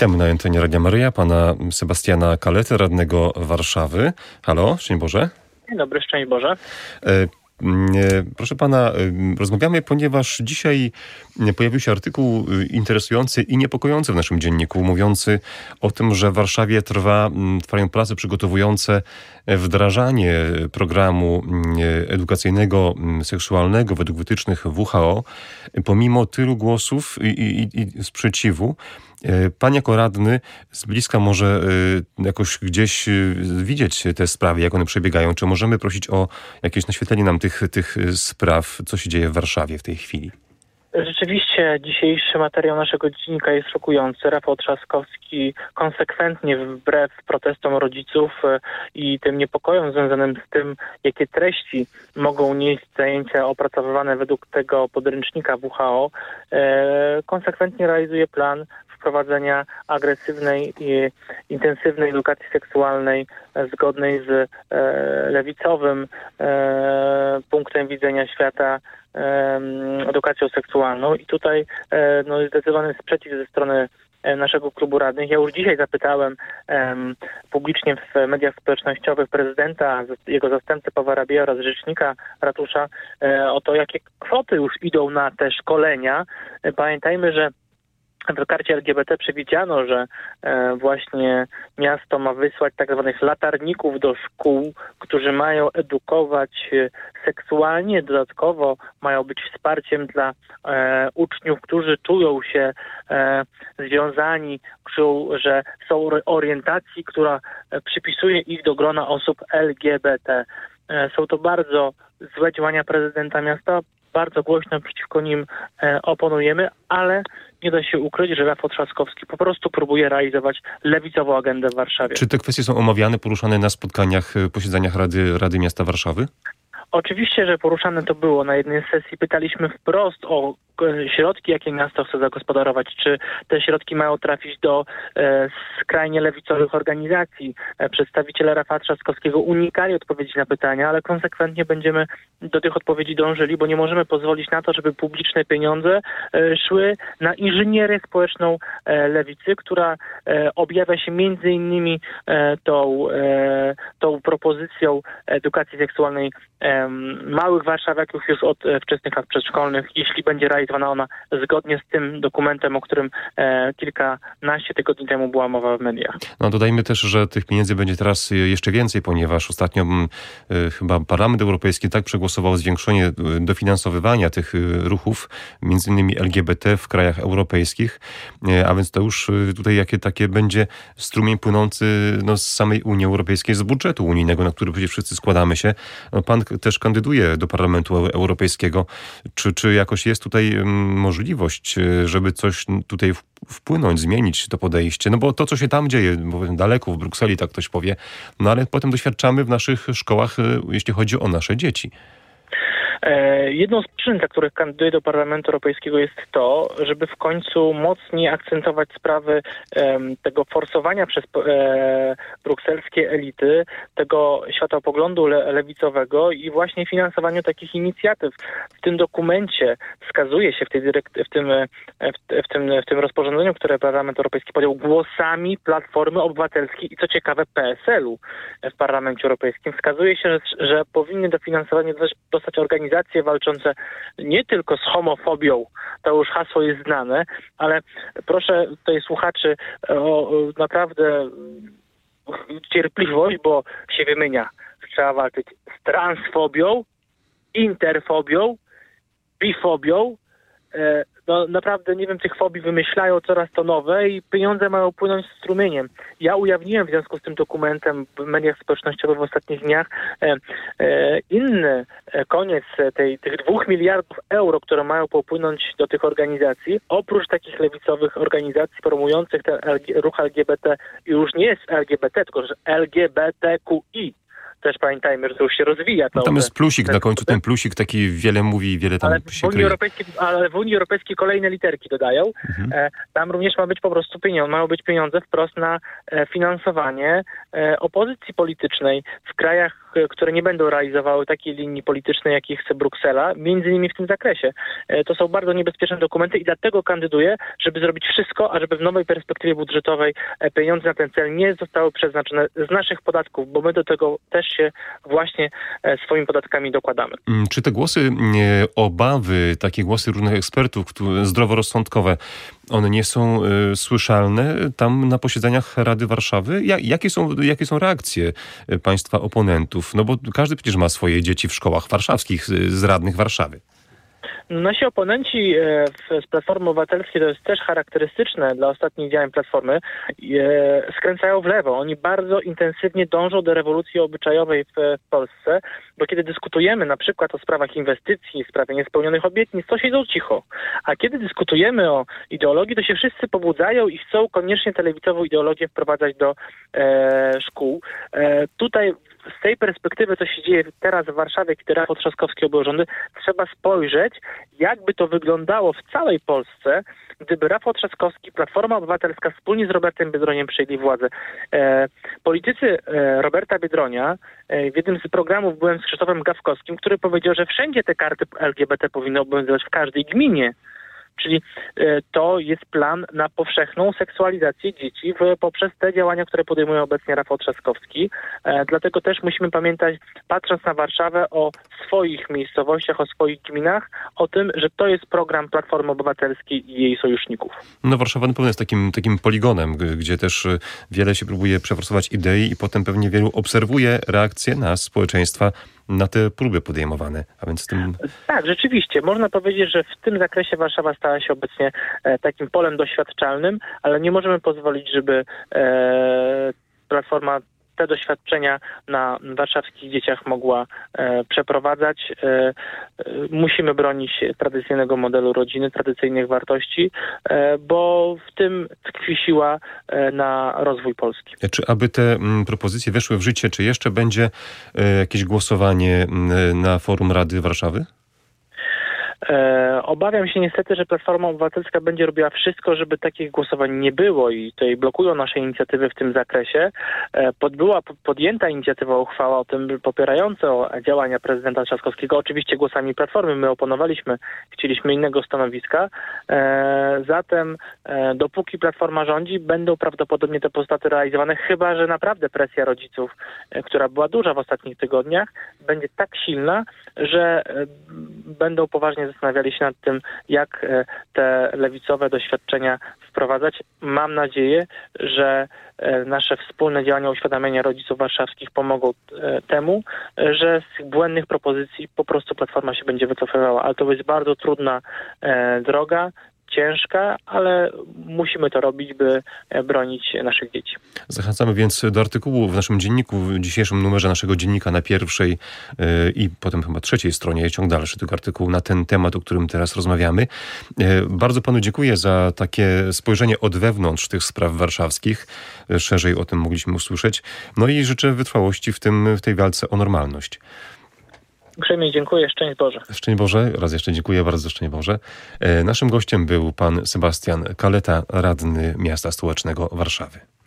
Witamy na antenie Radia Maryja pana Sebastiana Kaletę, radnego Warszawy. Halo, szczęść Boże. Dzień dobry, szczęść Boże. Proszę pana, rozmawiamy, ponieważ dzisiaj pojawił się artykuł interesujący i niepokojący w naszym dzienniku, mówiący o tym, że w Warszawie trwają prace przygotowujące wdrażanie programu edukacyjnego seksualnego według wytycznych WHO, pomimo tylu głosów i sprzeciwu. Pan jako radny z bliska może jakoś gdzieś widzieć te sprawy, jak one przebiegają. Czy możemy prosić o jakieś naświetlenie nam tych spraw, co się dzieje w Warszawie w tej chwili? Rzeczywiście dzisiejszy materiał naszego dziennika jest szokujący. Rafał Trzaskowski konsekwentnie wbrew protestom rodziców i tym niepokojom związanym z tym, jakie treści mogą nieść zajęcia opracowywane według tego podręcznika WHO, konsekwentnie realizuje plan wprowadzenia agresywnej i intensywnej edukacji seksualnej zgodnej z lewicowym punktem widzenia świata, edukacją seksualną. I tutaj jest zdecydowany sprzeciw ze strony naszego klubu radnych. Ja już dzisiaj zapytałem publicznie w mediach społecznościowych prezydenta, jego zastępcę Pawła Rabieja oraz rzecznika ratusza o to, jakie kwoty już idą na te szkolenia. Pamiętajmy, że w karcie LGBT przewidziano, że właśnie miasto ma wysłać tak zwanych latarników do szkół, którzy mają edukować seksualnie. Dodatkowo mają być wsparciem dla uczniów, którzy czują się związani, czują, że są orientacji, która przypisuje ich do grona osób LGBT. Są to bardzo złe działania prezydenta miasta. Bardzo głośno przeciwko nim oponujemy, ale nie da się ukryć, że Rafał Trzaskowski po prostu próbuje realizować lewicową agendę w Warszawie. Czy te kwestie są omawiane, poruszane na spotkaniach, posiedzeniach Rady Miasta Warszawy? Oczywiście, że poruszane to było. Na jednej sesji pytaliśmy wprost o środki, jakie miasto chce zagospodarować. Czy te środki mają trafić do skrajnie lewicowych organizacji. Przedstawiciele Rafała Trzaskowskiego unikali odpowiedzi na pytania, ale konsekwentnie będziemy do tych odpowiedzi dążyli, bo nie możemy pozwolić na to, żeby publiczne pieniądze szły na inżynierię społeczną lewicy, która objawia się między innymi tą propozycją edukacji seksualnej małych warszawiaków już od wczesnych lat przedszkolnych, jeśli będzie realizowana ona zgodnie z tym dokumentem, o którym kilkanaście tygodni temu była mowa w mediach. No dodajmy też, że tych pieniędzy będzie teraz jeszcze więcej, ponieważ ostatnio chyba Parlament Europejski tak przegłosował zwiększenie dofinansowywania tych ruchów, między innymi LGBT w krajach europejskich, a więc to już tutaj takie będzie strumień płynący z samej Unii Europejskiej, z budżetu unijnego, na który przecież wszyscy składamy się. Pan też kandyduje do Parlamentu Europejskiego. Czy jakoś jest tutaj możliwość, żeby coś tutaj wpłynąć, zmienić to podejście? No bo to, co się tam dzieje, bo daleko w Brukseli, tak ktoś powie, no ale potem doświadczamy w naszych szkołach, jeśli chodzi o nasze dzieci. Jedną z przyczyn, dla których kandyduję do Parlamentu Europejskiego, jest to, żeby w końcu mocniej akcentować sprawy tego forsowania przez brukselskie elity, tego światopoglądu lewicowego i właśnie finansowaniu takich inicjatyw. W tym dokumencie wskazuje się, w tym rozporządzeniu, które Parlament Europejski podjął, głosami Platformy Obywatelskiej i co ciekawe PSL-u w Parlamencie Europejskim, wskazuje się, że powinny dofinansowanie dostać organizacje walczące nie tylko z homofobią, to już hasło jest znane, ale proszę tutaj słuchaczy o naprawdę cierpliwość, bo się wymienia. Trzeba walczyć z transfobią, interfobią, bifobią. No naprawdę, nie wiem, tych fobii wymyślają coraz to nowe i pieniądze mają płynąć strumieniem. Ja ujawniłem w związku z tym dokumentem w mediach społecznościowych w ostatnich dniach inny koniec tych 2 miliardów euro, które mają popłynąć do tych organizacji. Oprócz takich lewicowych organizacji promujących ten ruch LGBT, już nie jest LGBT, tylko że LGBTQI. Też pamiętajmy, że to już się rozwija. No tam jest plusik na końcu, ten plusik taki wiele mówi, wiele tam się kryje. Ale w Unii Europejskiej kolejne literki dodają. Tam również ma być po prostu mają być pieniądze wprost na finansowanie opozycji politycznej w krajach które nie będą realizowały takiej linii politycznej, jakiej chce Bruksela, między innymi w tym zakresie. To są bardzo niebezpieczne dokumenty i dlatego kandyduję, żeby zrobić wszystko, ażeby w nowej perspektywie budżetowej pieniądze na ten cel nie zostały przeznaczone z naszych podatków, bo my do tego też się właśnie swoimi podatkami dokładamy. Czy te głosy obawy, takie głosy różnych ekspertów, zdroworozsądkowe, one nie są słyszalne tam na posiedzeniach Rady Warszawy? Jakie są reakcje państwa oponentów? No bo każdy przecież ma swoje dzieci w szkołach warszawskich z radnych Warszawy. Nasi oponenci z Platformy Obywatelskiej, to jest też charakterystyczne dla ostatnich działań Platformy, skręcają w lewo. Oni bardzo intensywnie dążą do rewolucji obyczajowej w Polsce, bo kiedy dyskutujemy na przykład o sprawach inwestycji, sprawie niespełnionych obietnic, to siedzą cicho. A kiedy dyskutujemy o ideologii, to się wszyscy pobudzają i chcą koniecznie tę lewicową ideologię wprowadzać do szkół. Tutaj z tej perspektywy, co się dzieje teraz w Warszawie, kiedy Rafał Trzaskowski objął rządy, trzeba spojrzeć, jakby to wyglądało w całej Polsce, gdyby Rafał Trzaskowski, Platforma Obywatelska wspólnie z Robertem Biedroniem przejęli władzę. Politycy Roberta Biedronia, w jednym z programów byłem z Krzysztofem Gawkowskim, który powiedział, że wszędzie te karty LGBT powinny obowiązywać w każdej gminie. Czyli to jest plan na powszechną seksualizację dzieci poprzez te działania, które podejmuje obecnie Rafał Trzaskowski. Dlatego też musimy pamiętać, patrząc na Warszawę, o swoich miejscowościach, o swoich gminach, o tym, że to jest program Platformy Obywatelskiej i jej sojuszników. No Warszawa na pewno jest takim poligonem, gdzie też wiele się próbuje przeforsować idei i potem pewnie wielu obserwuje reakcje nas, społeczeństwa, na te próby podejmowane, a więc tym... Tak, rzeczywiście. Można powiedzieć, że w tym zakresie Warszawa stała się obecnie takim polem doświadczalnym, ale nie możemy pozwolić, żeby Platforma te doświadczenia na warszawskich dzieciach mogła przeprowadzać. Musimy bronić tradycyjnego modelu rodziny, tradycyjnych wartości, bo w tym tkwi siła na rozwój Polski. Czy aby te propozycje weszły w życie, czy jeszcze będzie jakieś głosowanie na forum Rady Warszawy? Obawiam się niestety, że Platforma Obywatelska będzie robiła wszystko, żeby takich głosowań nie było i tutaj blokują nasze inicjatywy w tym zakresie. Była podjęta inicjatywa, uchwała o tym popierająca działania prezydenta Trzaskowskiego, oczywiście głosami Platformy. My oponowaliśmy, chcieliśmy innego stanowiska. Zatem dopóki Platforma rządzi, będą prawdopodobnie te postulaty realizowane, chyba że naprawdę presja rodziców, która była duża w ostatnich tygodniach, będzie tak silna, że będą poważnie zastanawiali się nad tym, jak te lewicowe doświadczenia wprowadzać. Mam nadzieję, że nasze wspólne działania uświadamiania rodziców warszawskich pomogą temu, że z tych błędnych propozycji po prostu Platforma się będzie wycofywała. Ale to jest bardzo trudna droga, ciężka, ale musimy to robić, by bronić naszych dzieci. Zachęcamy więc do artykułu w naszym dzienniku, w dzisiejszym numerze naszego dziennika na pierwszej i potem chyba trzeciej stronie, ciąg dalszy tego artykułu na ten temat, o którym teraz rozmawiamy. Bardzo panu dziękuję za takie spojrzenie od wewnątrz tych spraw warszawskich. Szerzej o tym mogliśmy usłyszeć. No i życzę wytrwałości w tej walce o normalność. Uprzejmie dziękuję. Szczęść Boże. Szczęść Boże. Raz jeszcze dziękuję bardzo. Szczęść Boże. Naszym gościem był pan Sebastian Kaleta, radny miasta stołecznego Warszawy.